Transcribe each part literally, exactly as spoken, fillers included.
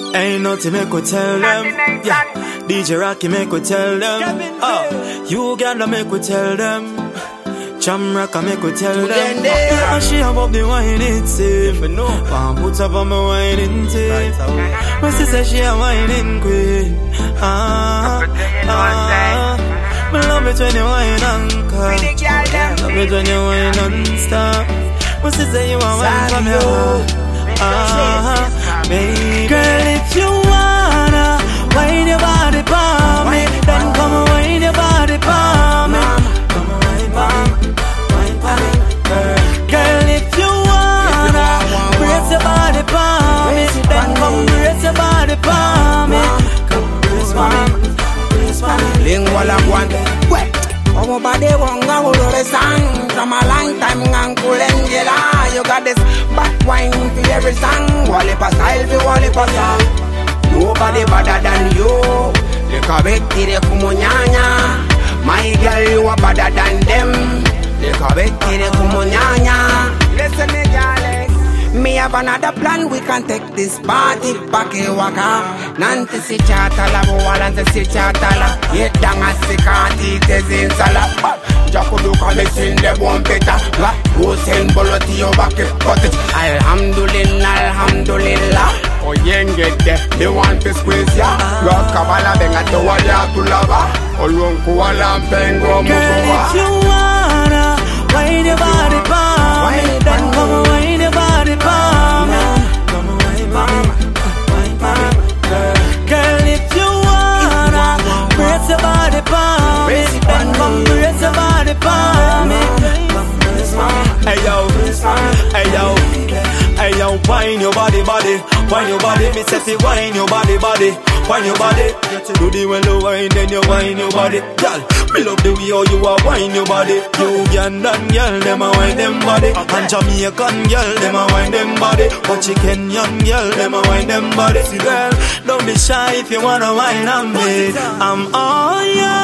Ain't nothing make we tell them. Yeah, D J Rocky make we tell them. Oh, Uganda make we tell them. Jamrock make we tell them. Yeah, and she above the wine itself. One put up on my wine tape. My sister she a whining queen. Ah, ah. Me love it when you wine anchor. Love it when you wine non-stop. My sister you a wine from here. Ah, baby. Girl, if you wanna wine your body for me, then come and wine your body for me. Come and wine for me, wine for me. Girl, if you wanna brace your body for me, then come brace your body for me. Come brace for me, brace for me. Lingual and one. Wait. Our body won't go to the sun. From a long time, Uncle Angela. You got this back wine for every song. Wallipa style for Wallipa song. Nobody better than you. Look a bit to the Kumunyanya. My girl, you are better than them. Look a bit to the Kumunyanya. Listen me, darling. Me have another plan, we can take this party back in waka. Nanti si chatala, buwalan si chatala. Yedanga si kanti tezin sala. Jakudu kame sinde bompeta. La Hussein boloti yo back cottage. Alhamdulillah, alhamdulillah. Oh yenge de, they want to squeeze ya. Rock kabala benga to wala to lava. Olunku wala mpengo mukuwa. Girl, if you wanna wine your body for me, then come and wine your body for me. Come and wine for me, wine for me. Girl, if you wanna brace your body for me, then come brace your body for me. Come brace for me. Hey yo, hey yo, hey yo, wine your body, body, wine your body. Me say wine your body, body, wine your body. Do the well you wine, then you wine your body, girl. Me love the way how you a wine your body. Ugandan girl, them a wine them body, and Jamaican girl, them a wine them body. But Kenyan girl, them a wine them body. See girl, don't be shy if you wanna wine on me. I'm all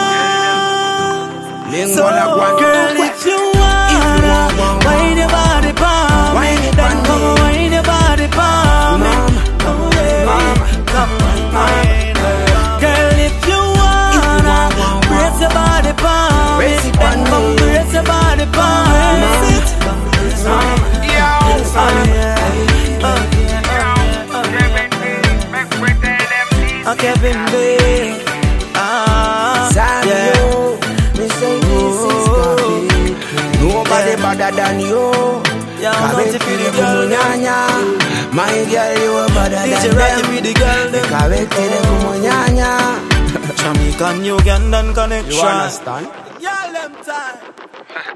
yours. So girl, if you wanna wine your body for me, then come and wine your body for me. Come on, come on. Girl, if you wanna brace your body for me, then come brace your body for me. Come brace for me, brace for me. Oh, Kevin B. Ah, Samuel, me say this is Kevin. Nobody better than you. Kabeti the Kumunyanya. My girl, you are better than them. the girl, them. Kabeti the Kumunyanya. Jamaican, Ugandan connection. You understand? Y'all them time.